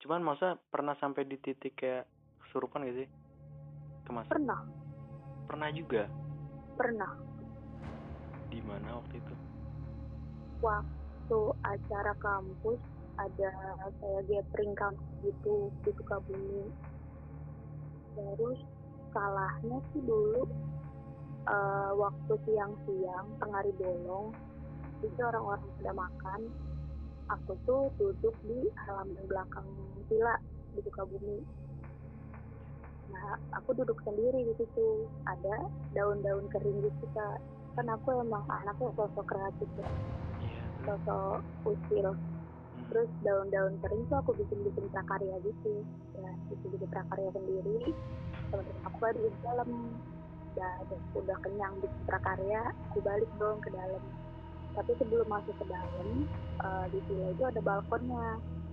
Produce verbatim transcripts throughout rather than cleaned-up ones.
Cuman masa pernah sampai di titik kayak kesurupan gak sih? Kemas. Pernah. Pernah juga. Pernah. Di mana waktu itu? Waktu acara kampus ada kayak gathering kampus gitu di Sukabumi. Terus salahnya sih dulu uh, waktu siang-siang tengah hari bolong, itu orang-orang pada makan. Aku tuh duduk di halaman belakang villa di Sukabumi. Nah, aku duduk sendiri di situ. Ada daun-daun kering gitu, Kak. Kan aku emang anaknya sosok kreatif ya. Iya, terus? Sosok usil. Hmm. Terus daun-daun kering tuh aku bikin-bikin prakarya gitu. Ya, bikin-bikin prakarya sendiri. Teman-teman aku ada di dalam. Udah, udah kenyang bikin prakarya, aku balik dong ke dalam. Tapi sebelum masuk ke dalam, uh, di villa itu ada balkonnya.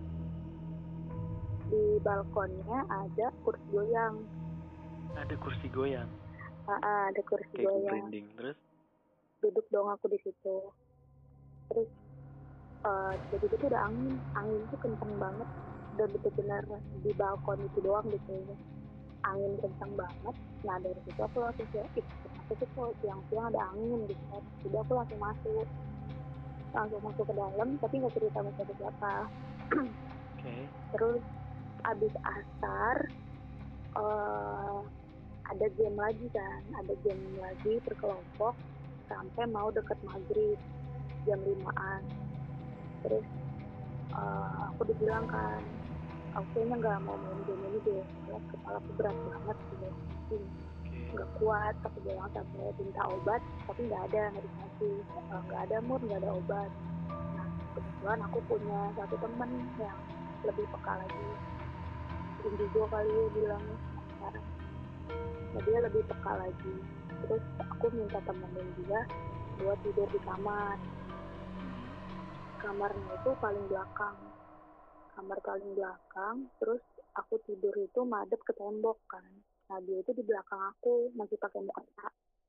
Di balkonnya ada kursi goyang. Ada kursi goyang. Ah, uh, ada kursi kayak goyang. Branding. Terus? Duduk dong aku di situ. Terus uh, tiba-tiba tuh ada angin. Angin tuh kenceng banget. Udah bener-bener di balkon itu doang gitu. Angin kenceng banget. Nah dari situ aku langsung kayak, ih kenapa sih kok siang-siang ada angin gitu kan. Jadi aku langsung masuk. Langsung masuk ke dalam, tapi nggak cerita sama siapa-siapa. Okay. Terus abis asar, uh, ada game lagi kan, ada game lagi berkelompok sampai mau deket maghrib jam limaan. Terus uh, aku dibilang kan, aku kayaknya nggak mau main game ini deh, kepala aku berat banget gitu, nggak Okay. kuat. Aku bilang sampai minta obat, tapi nggak ada, nggak dikasih, nggak ada mood, nggak ada obat. Nah kebetulan aku punya satu temen yang lebih peka lagi, indigo kali ya bilangnya sekarang. Nah dia lebih peka lagi. Terus aku minta temenin dia buat tidur di kamar. Kamarnya itu paling belakang. Kamar paling belakang. Terus aku tidur itu madep ke tembok kan. Nah dia itu di belakang aku masih pakai muka.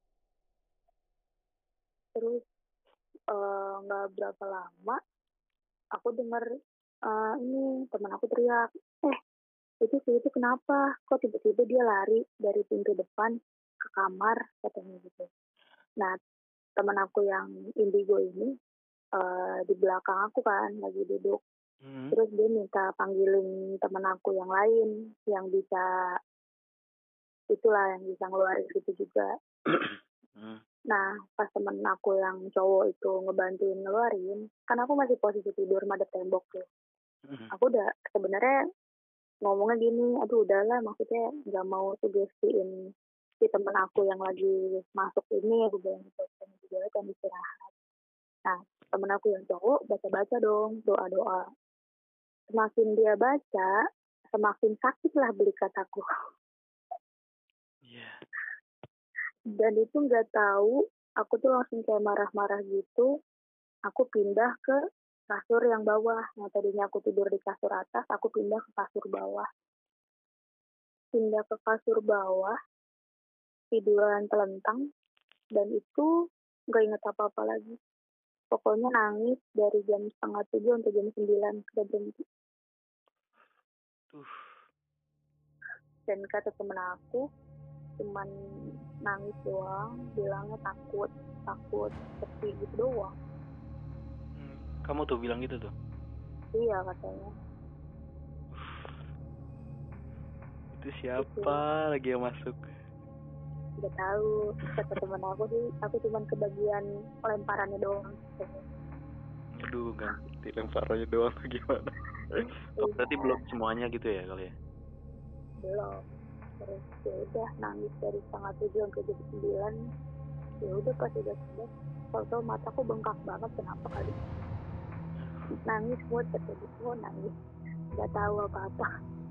Terus nggak uh, berapa lama aku dengar uh, ini teman aku teriak, eh itu sih itu kenapa? Kok tiba-tiba dia lari dari pintu depan ke kamar katanya gitu. Nah teman aku yang indigo ini uh, di belakang aku kan lagi duduk. Hmm. Terus dia minta panggilin teman aku yang lain yang bisa itulah yang bisa ngeluarin gitu juga. Hmm. Nah pas temen aku yang cowok itu ngebantuin ngeluarin, kan aku masih posisi tidur madep tembok tuh. Hmm. Aku udah sebenarnya ngomongnya gini, aduh udahlah, maksudnya nggak mau sugestiin si temen aku yang lagi masuk ini, aku bilang gitu, juga kan istirahat. Nah temen aku yang cowok baca-baca dong doa-doa. Semakin dia baca, semakin sakit lah beli kataku. Iya. Yeah. Dan itu nggak tahu, aku tuh langsung kayak marah-marah gitu. Aku pindah ke kasur yang bawah. Nah tadinya aku tidur di kasur atas, aku pindah ke kasur bawah. Pindah ke kasur bawah, tiduran telentang, dan itu nggak inget apa-apa lagi. Pokoknya nangis dari jam setengah tujuh sampai jam sembilan, udah berhenti. Uh. Dan kata temen aku, cuman nangis doang, bilangnya takut, takut, sepi gitu doang. Hmm, kamu tuh bilang gitu tuh? Iya katanya. Itu siapa itu lagi yang masuk? Gak tahu, kata temen aku sih, aku cuman kebagian lemparannya doang. Aduh, ganti lemparannya doang gimana? Oh, berarti belum semuanya gitu ya kali ya? Belum. Terus ya udah nangis dari setengah tujuh sampai jam sembilan. Ya udah pas udah selesai, foto mataku bengkak banget, kenapa kali? Nangis buat terjadi semua nangis, nggak tahu apa-apa.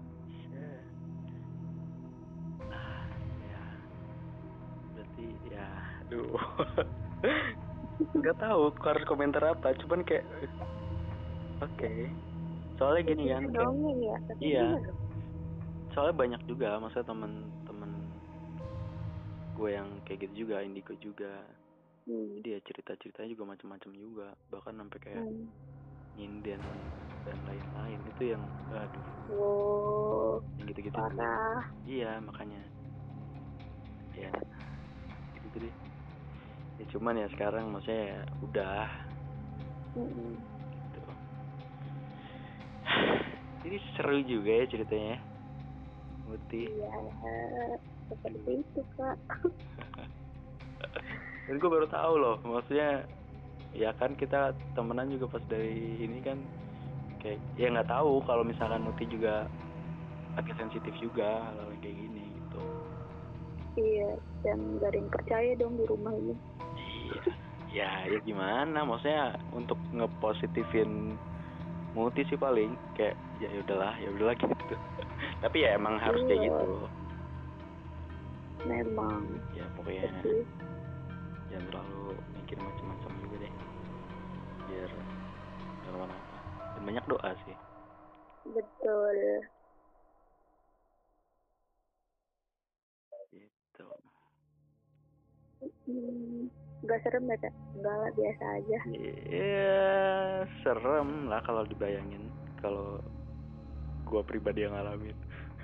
Ah, ya. Berarti ya, aduh. Nggak tahu harus komentar apa, cuman kayak oke. Okay. Soalnya gini kan, kayak, ya, iya. Soalnya banyak juga, maksudnya temen-temen gue yang kayak gitu juga, indigo juga. Hmm. Dia cerita-ceritanya juga macam-macam juga, bahkan sampai kayak hmm. nyinden dan lain-lain. Itu yang aduh, Wow, yang gitu-gitu tuh. parah. Iya, makanya ya gitu deh. Ya cuman ya sekarang maksudnya ya udah Mm-mm. gitu. Jadi seru juga ya ceritanya, Muti. Iya, seperti itu Kak. Dan gue baru tahu loh, maksudnya ya kan kita temenan juga pas dari ini kan, kayak ya nggak tahu kalau misalkan Muti juga agak sensitif juga hal-hal yang kayak gini gitu. Iya, dan gak ada yang percaya dong di rumah ini. Iya, ya ya gimana, maksudnya untuk ngepositifin Muti sih paling kayak ya udahlah ya udahlah gitu. Tapi ya emang harus kayak Iya, gitu. memang. Ya pokoknya Betul. jangan terlalu mikir macam-macam juga deh, biar nggak kenapa-napa. Dan banyak doa sih. Betul. Gitu. Hmm, gak serem ya Kak? Enggak lah, biasa aja. Iya, serem lah kalau dibayangin. Kalau gua pribadi yang ngalamin.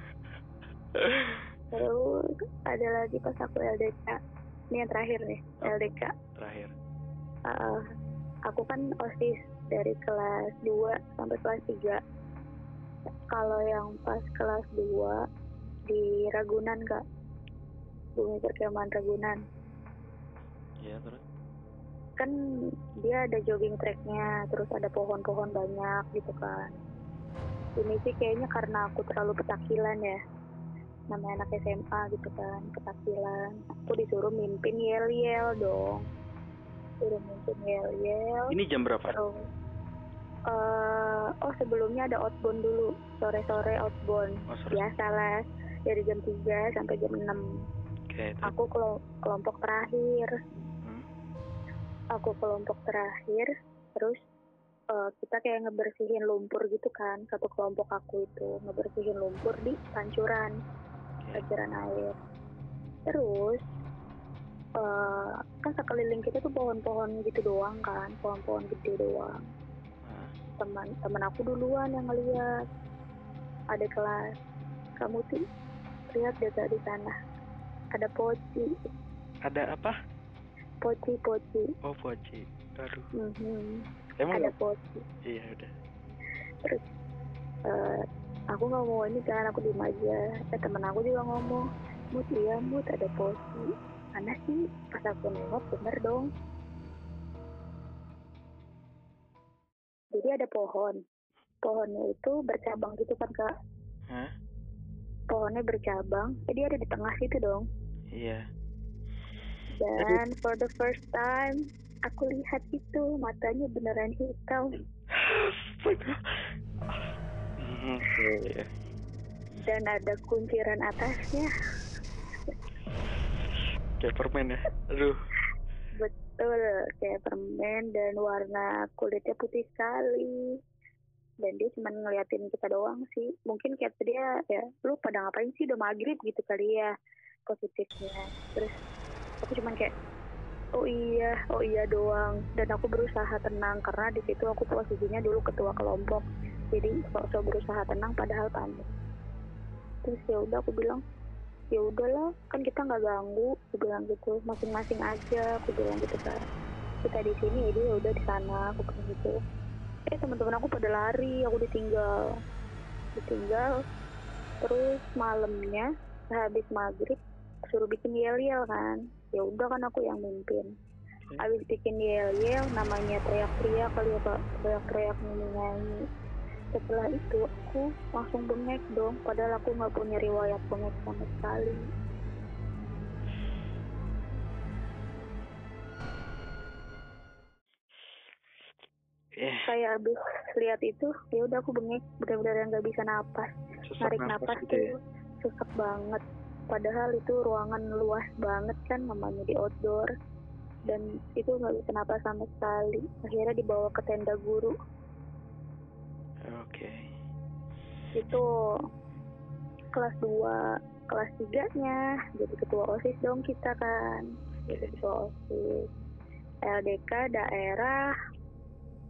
Terus ada lagi pas aku L D K. Ini yang terakhir nih, Oh, L D K. terakhir. Uh, aku kan OSIS dari kelas dua sampai kelas tiga. Kalau yang pas kelas dua di Ragunan Kak, Bumi Perkemahan Ragunan. Iya, terus? Kan dia ada jogging tracknya, terus ada pohon-pohon banyak gitu kan. Ini sih kayaknya karena aku terlalu petakilan ya, namanya anak S M A gitu kan, petakilan. Aku disuruh mimpin yel-yel dong, disuruh mimpin yel-yel. Ini jam berapa? Terus, uh, oh sebelumnya ada outbound dulu, sore-sore outbound. Oh, biasalah dari jam tiga sampai jam enam. Okay, aku kelompok terakhir. Hmm? Aku kelompok terakhir, terus uh, kita kayak ngebersihin lumpur gitu kan, satu kelompok aku itu ngebersihin lumpur di pancuran, okay. pancuran air. Terus uh, kan sekeliling kita tuh pohon-pohon gitu doang kan, pohon-pohon gede doang. Huh? Teman teman aku duluan yang ngeliat, ada kelas, kamu tuh lihat deh di sana ada poci. Ada apa? Poci, poci. Oh, poci. Aduh. Mm-hmm. Emang ada gak? poci. Iya udah. Terus uh, aku nggak mau ini kan, aku diem aja. Eh temen aku juga ngomong, Mut iya Mut ada poci. Mana sih? Pas aku nengok bener dong. Jadi ada pohon. Pohonnya itu bercabang gitu kan Kak. Hah? Pohonnya bercabang. Jadi ada di tengah situ dong. Iya. Dan for the first time aku lihat itu matanya beneran hitam. Dan ada kunciran atasnya. Kayak permen ya. Aduh. Betul, kayak permen dan warna kulitnya putih sekali. Dan dia cuma ngeliatin kita doang sih. Mungkin kayak dia ya, lu pada ngapain sih, udah maghrib gitu kali ya, positifnya. Terus aku cuma kayak, oh iya, oh iya doang. Dan aku berusaha tenang karena di situ aku posisinya dulu ketua kelompok. Jadi sok-sok berusaha tenang padahal panik. Terus ya udah aku bilang, ya udahlah, kan kita nggak ganggu, aku bilang gitu, masing-masing aja, aku bilang gitu kan. Kita di sini, ya udah di sana, aku bilang gitu. Eh teman-teman aku pada lari, aku ditinggal, ditinggal. Terus malamnya habis maghrib suruh bikin yel-yel kan, ya udah kan aku yang mimpin. Habis bikin yel-yel, namanya teriak-teriak kali ya Kak, teriak-teriak nyanyi-nyanyi. Setelah itu aku langsung bengek dong, padahal aku nggak punya riwayat bengek sama sekali. Yeah. Kayak abis lihat itu, ya udah aku bengek, benar-benar nggak bisa napas, Susah narik napas, napas gitu tuh ya? susah banget. Padahal itu ruangan luas banget kan, namanya di outdoor, dan itu nggak bisa napas sama sekali. Akhirnya dibawa ke tenda guru. Oke. Okay. Itu kelas dua, kelas tiganya jadi ketua OSIS dong kita kan, jadi ketua OSIS L D K daerah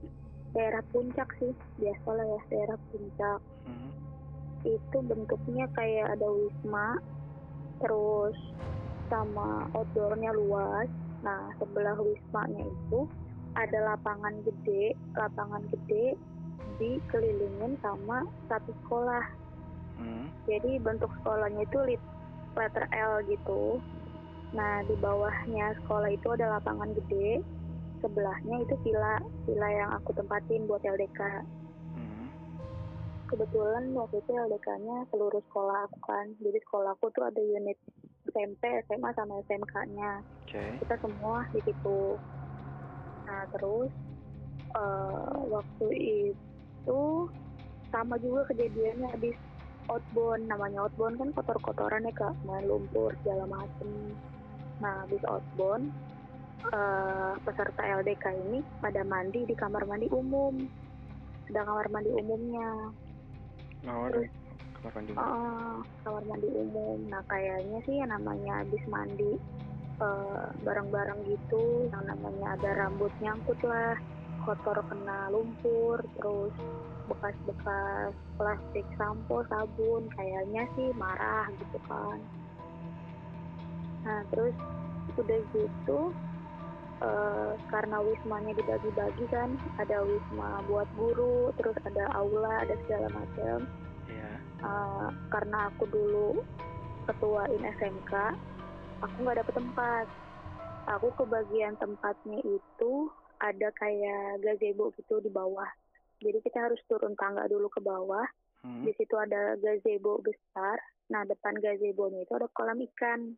daerah puncak sih, biasalah ya daerah puncak. Hmm. Itu bentuknya kayak ada wisma, terus sama outdoornya luas. Nah, sebelah wismanya itu ada lapangan gede, lapangan gede dikelilingin sama satu sekolah. Hmm. Jadi bentuk sekolahnya itu letter L gitu. Nah, di bawahnya sekolah itu ada lapangan gede, sebelahnya itu villa, villa yang aku tempatin buat L D K. Hmm. Kebetulan waktu itu L D K-nya seluruh sekolah aku kan. Jadi sekolah aku tuh ada unit S M P, S M A, sama S M K-nya. Okay. Kita semua di situ. Nah, terus uh, waktu itu sama juga kejadiannya habis outbound. Namanya outbound kan kotor-kotoran ya Kak, main lumpur segala macem. Nah, habis outbound, uh, peserta L D K ini pada mandi di kamar mandi umum. Ada kamar mandi umumnya. Oh, Terus kamar mandi umum. Uh, kamar mandi umum. Nah, kayaknya sih yang namanya habis mandi uh, bareng-bareng gitu, yang namanya ada rambut nyangkut lah, kotor kena lumpur, terus bekas-bekas plastik sampo, sabun, kayaknya sih marah gitu kan. Nah, terus udah gitu, uh, karena wismanya dibagi-bagi kan, ada wisma buat guru, terus ada aula, ada segala macam. Iya. Uh, karena aku dulu ketuain S M K, aku nggak dapet tempat. Aku kebagian tempatnya itu ada kayak gazebo gitu di bawah. Jadi kita harus turun tangga dulu ke bawah. Hmm. Di situ ada gazebo besar. Nah, depan gazebonya itu ada kolam ikan.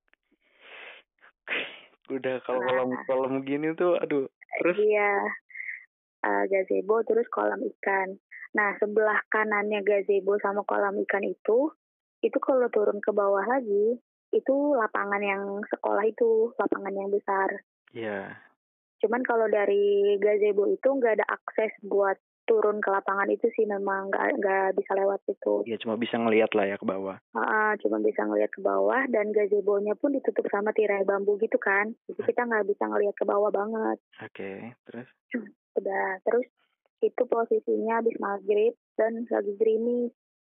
Udah kalau nah, kolam kolam gini tuh, aduh. Terus? Iya, uh, gazebo terus kolam ikan. Nah, sebelah kanannya gazebo sama kolam ikan itu, itu kalau turun ke bawah lagi, itu lapangan yang sekolah itu, lapangan yang besar. Iya. Yeah. Cuman kalau dari gazebo itu nggak ada akses buat turun ke lapangan itu sih, memang nggak nggak bisa lewat itu. Iya, cuma bisa ngelihat lah ya ke bawah. Uh, cuma bisa ngelihat ke bawah, dan gazebonya pun ditutup sama tirai bambu gitu kan. Jadi kita nggak bisa ngelihat ke bawah banget. Oke, okay, terus? Udah, terus itu posisinya habis maghrib dan lagi gerimis.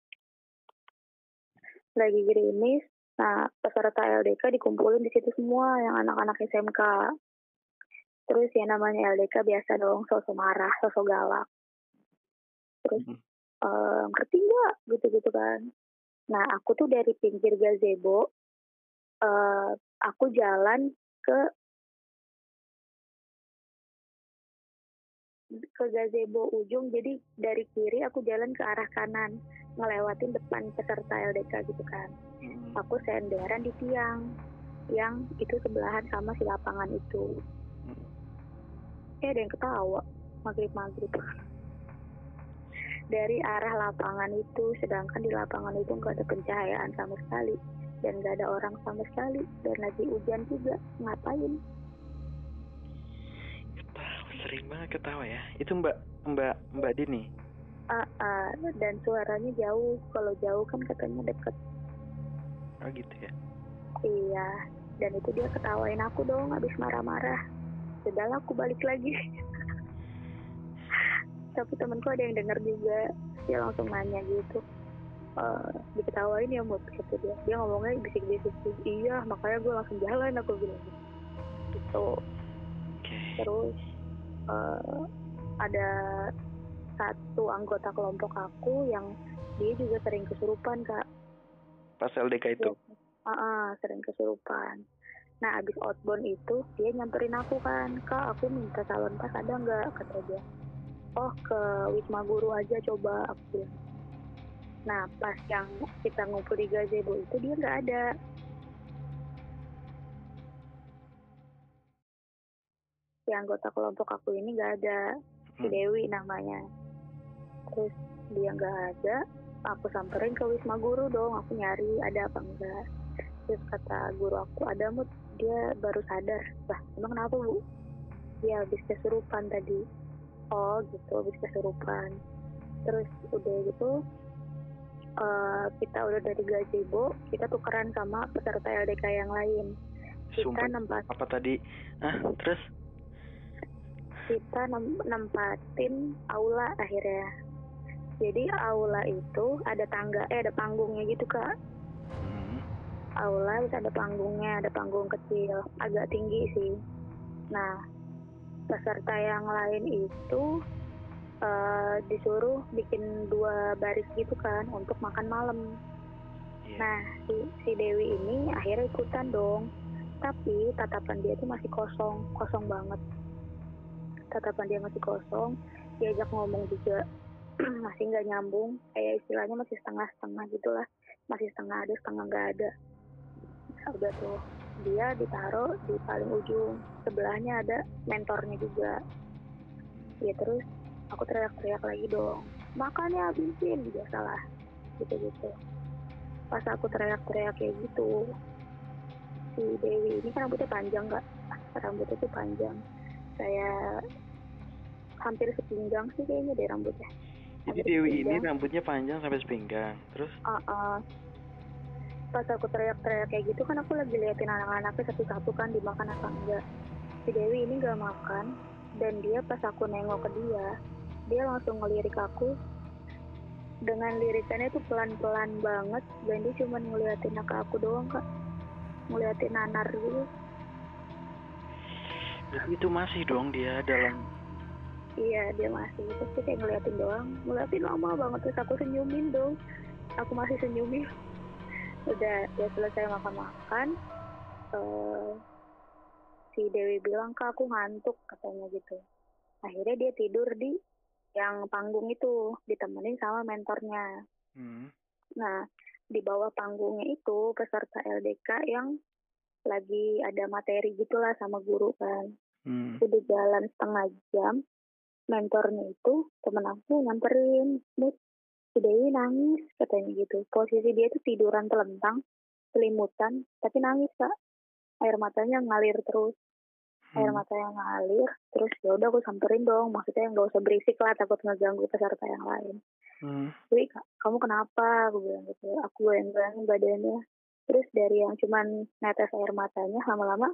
Lagi gerimis, nah peserta L D K dikumpulin di situ semua, yang anak-anak S M K. Terus ya namanya L D K biasa dong, sosok marah, sosok galak. Terus, mm-hmm. uh, ngerti nggak? Gitu-gitu kan. Nah, aku tuh dari pinggir gazebo, uh, aku jalan ke ke gazebo ujung, jadi dari kiri aku jalan ke arah kanan, ngelewatin depan peserta L D K gitu kan. Mm-hmm. Aku senderan di tiang, yang itu sebelahan sama si lapangan itu. Mm-hmm. Eh, ada yang ketawa, maghrib-maghrib. Dari arah lapangan itu, sedangkan di lapangan itu nggak ada pencahayaan sama sekali, dan nggak ada orang sama sekali, dan lagi hujan juga, ngapain? Ketawa, sering banget ketawa ya. Itu mbak mbak mbak Dini? Ah, uh, uh, dan suaranya jauh. Kalau jauh kan katanya deket. Oh gitu ya? Iya, dan itu dia ketawain aku dong, habis marah-marah. Sudahlah, aku balik lagi. Tapi temanku ada yang dengar juga, dia langsung nanya gitu, e, diketawain ya Mut, kata dia. Dia ngomongnya bisik-bisik, iya makanya gue langsung jalan, aku bilang gitu. Okay. Terus uh, ada satu anggota kelompok aku yang dia juga sering kesurupan Kak. Pas L D K itu? Ah, uh, sering kesurupan. Nah, abis outbound itu dia nyamperin aku kan, Kak aku minta calon pas ada nggak, kata dia. Oh, ke Wisma Guru aja coba, aku bilang. Nah, pas yang kita ngumpul di gazebo itu dia nggak ada. Si anggota kelompok aku ini nggak ada, si Dewi namanya. Terus dia nggak ada, aku samperin ke Wisma Guru dong, aku nyari ada apa enggak. Terus kata guru aku, ada Mut, dia baru sadar. Lah, emang kenapa Bu? Dia habis kesurupan tadi. Oh gitu, habis kesurupan. Terus udah gitu, uh, kita udah dari gazebo, kita tukeran sama peserta L D K yang lain. Kita Sumpah, nempat. apa tadi? Ah, terus? kita nem- nempatin aula akhirnya. Jadi aula itu ada tangga, eh ada panggungnya gitu Kak. Hmm. Aula bisa ada panggungnya, ada panggung kecil, agak tinggi sih. Nah, peserta yang lain itu uh, disuruh bikin dua baris gitu kan untuk makan malam. Iya. Nah, si, si Dewi ini akhirnya ikutan dong. Tapi tatapan dia tuh masih kosong, kosong banget. Tatapan dia masih kosong, diajak ngomong juga masih nggak nyambung, kayak istilahnya masih setengah-setengah gitulah, masih setengah ada, setengah nggak ada. Nah, udah tuh, dia ditaruh di paling ujung, sebelahnya ada mentornya juga. Ya terus aku teriak-teriak lagi dong, makannya habisin, biasalah, gitu-gitu. Pas aku teriak-teriak kayak gitu, si Dewi ini kan rambutnya panjang nggak? Rambutnya tuh panjang, kayak hampir sepinggang sih kayaknya deh rambutnya. Jadi Dewi ini rambutnya panjang sampai sepinggang, terus? Uh -uh. Pas aku teriak-teriak kayak gitu kan aku lagi liatin anak-anaknya satu-satu kan dimakan apa enggak. Si Dewi ini gak makan, dan dia pas aku nengok ke dia, dia langsung ngelirik aku dengan lirikannya tuh pelan-pelan banget, dan dia cuma ngeliatin ke aku doang Kak, ngeliatin nanar gitu. Jadi itu masih dong dia dalam. Iya dia masih, terus dia kayak ngeliatin doang, ngeliatin lama banget, terus aku senyumin dong, aku masih senyumin. Udah ya selesai makan-makan, uh, si Dewi bilang, Kak aku ngantuk katanya gitu. Akhirnya dia tidur di yang panggung itu, ditemenin sama mentornya. Hmm. Nah, di bawah panggungnya itu peserta L D K yang lagi ada materi gitulah sama guru kan. Hmm. Udah jalan setengah jam, mentornya itu temen aku nyamperin, Mut, si Dewi nangis katanya gitu. Posisi dia tuh tiduran telentang, selimutan, tapi nangis Kak. Air matanya ngalir terus. Air mata yang ngalir, terus ya udah aku samperin dong, maksudnya nggak usah berisik lah, takut ngeganggu peserta yang lain. Hmm. Wih, kamu kenapa? Aku bilang gitu. Aku goyang-goyang badannya. Terus dari yang cuman netes air matanya, lama-lama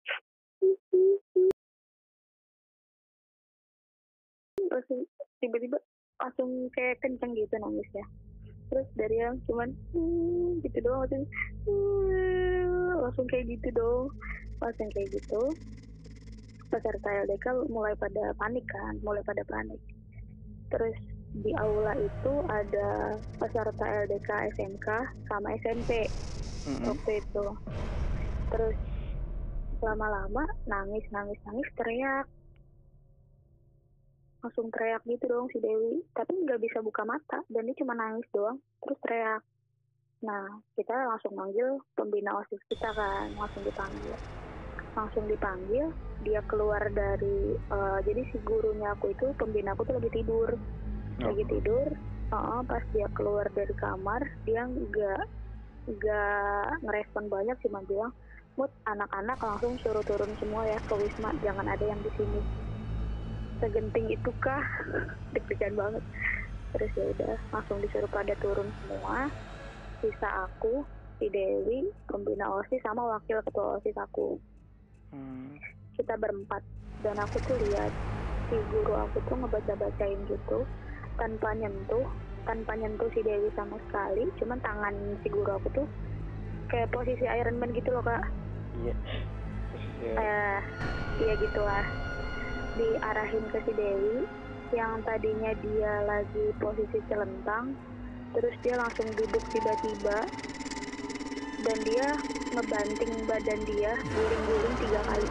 langsung tiba-tiba langsung kayak kenceng gitu nangisnya. Terus dari yang cuman hmm, gitu doang, langsung hmm, langsung kayak gitu dong, langsung kayak gitu. Peserta L D K mulai pada panik kan, mulai pada panik. Terus di aula itu ada peserta L D K S M K sama S M P mm-hmm. waktu itu. Terus lama-lama nangis, nangis, nangis, teriak. Langsung teriak gitu dong si Dewi. Tapi nggak bisa buka mata, dan dia cuma nangis doang, terus teriak. Nah, kita langsung manggil pembina OSIS kita kan, langsung dipanggil. Langsung dipanggil, dia keluar dari, uh, jadi si gurunya aku itu, pembina aku tuh lagi tidur. Lagi tidur, uh, pas dia keluar dari kamar, dia nggak nggak ngerespon banyak, cuma bilang, Mut, anak-anak langsung suruh turun semua ya ke Wisma, jangan ada yang di sini. Segenting itu kah? Deg-degan banget. Terus ya udah, langsung disuruh pada turun semua. Sisa aku, si Dewi, pembina OSIS sama wakil ketua OSIS aku. Hmm. Kita berempat, dan aku tuh lihat si guru aku tuh ngebaca-bacain gitu, tanpa nyentuh, tanpa nyentuh si Dewi sama sekali, cuman tangan si guru aku tuh kayak posisi Iron Man gitu loh Kak. Iya. Posisi. Eh, iya gitulah. Diarahin ke si Dewi, yang tadinya dia lagi posisi celentang, terus dia langsung duduk tiba-tiba, dan dia ngebanting badan dia, guling-guling tiga kali.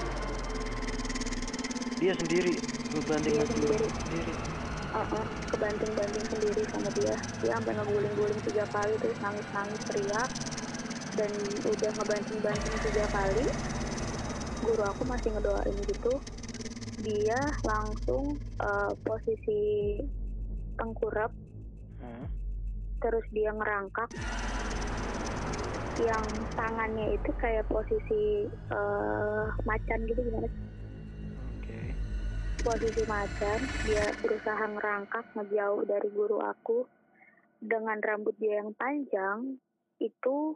Dia sendiri ngebanting dia badan sendiri. sendiri. Uh-uh, kebanting-banting sendiri sama dia. Dia sampai ngeguling-guling tiga kali, terus nangis-nangis teriak. Dan udah ngebanting-banting tiga kali, guru aku masih ngedoain gitu. Dia langsung uh, posisi tengkurap, hmm. terus dia ngerangkak. Yang tangannya itu kayak posisi uh, macan gitu, gimana sih? Okay. Posisi macan, dia berusaha ngerangkak ngejauh dari guru aku. Dengan rambut dia yang panjang, itu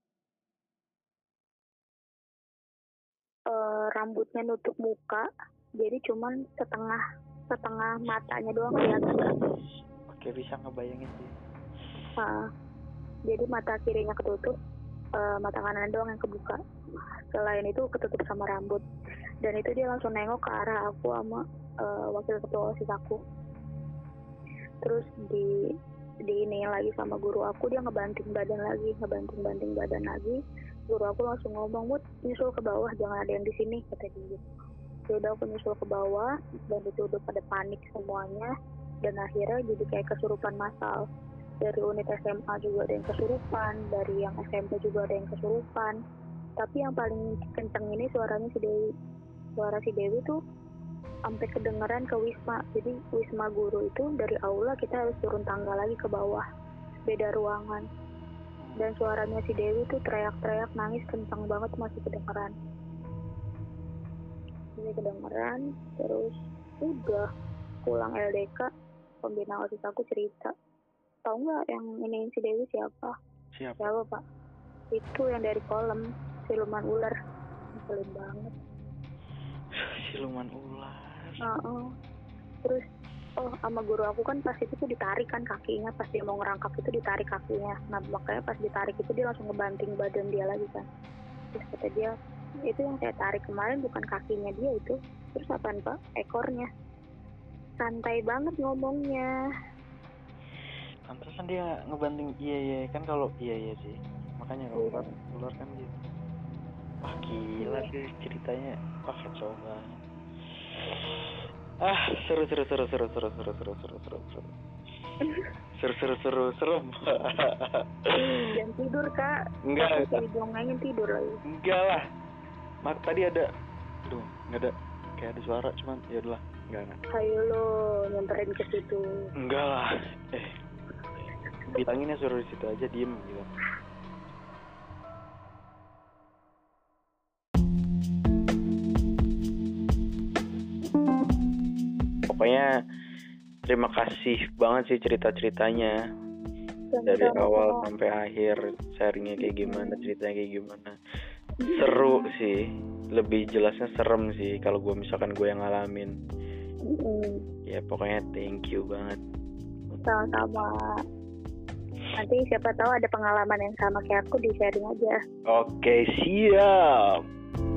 uh, rambutnya nutup muka, jadi cuman setengah setengah matanya doang kelihatan. Oke, bisa ngebayangin sih. Uh, jadi mata kirinya ketutup, uh, mata kanan doang yang kebuka. Selain itu ketutup sama rambut. Dan itu dia langsung nengok ke arah aku sama uh, wakil ketua OSIS aku. Terus di di ini lagi sama guru aku, dia ngebanting badan lagi, ngebanting-banting badan lagi. Guru aku langsung ngomong, "Mut, nyusul ke bawah, jangan ada yang di sini," kata dia. Ya udah aku nyusul ke bawah, dan itu udah pada panik semuanya, dan akhirnya jadi kayak kesurupan massal. Dari unit S M A juga ada yang kesurupan, dari yang S M P juga ada yang kesurupan. Tapi yang paling kenceng ini suaranya si Dewi. Suara si Dewi tuh sampai kedengeran ke Wisma. Jadi Wisma guru itu dari aula kita harus turun tangga lagi ke bawah, beda ruangan. Dan suaranya si Dewi tuh teriak-teriak nangis kencang banget, masih kedengeran. Masih kedengeran. Terus udah pulang L D K, pembina OSIS aku cerita, tahu nggak yang ini si Dewi siapa? Siapa? Siapa Pak? Itu yang dari kolam, siluman ular. Ngeselin banget. Siluman ular. Uh-uh. Terus oh sama guru aku kan pas itu tuh ditarik kan kakinya, pas dia mau ngerangkap itu ditarik kakinya. Nah makanya pas ditarik itu dia langsung ngebanting badan dia lagi kan. Terus kata dia, itu yang saya tarik kemarin bukan kakinya dia itu. Terus apaan Pak? Ekornya. Santai banget ngomongnya. Pantesan dia ngebanting. Iya iya kan, kalau iya iya sih. Makanya kalau ular ular kan gitu. Wah gila sih ceritanya. Wah kacau banget. Ah seru seru seru seru seru seru seru seru seru seru seru seru seru serem. Jangan tidur Kak. Enggak Aku enggak. dongengin tidur lagi. Enggak lah. Mak tadi ada. Aduh nggak ada. Kayak ada suara cuman ya udahlah. Enggak enggak. Ayo lo nyamperin ke situ. Enggak lah. Eh. Bilanginnya suruh di situ aja, diem gitu. Pokoknya terima kasih banget sih cerita-ceritanya. Dari awal sampai akhir sharingnya kayak gimana, ceritanya kayak gimana. Seru sih. Lebih jelasnya serem sih kalau gue misalkan gue yang ngalamin. Ya pokoknya thank you banget. Sama-sama. Nanti siapa tahu ada pengalaman yang sama kayak aku, di sharing aja. Oke, siap.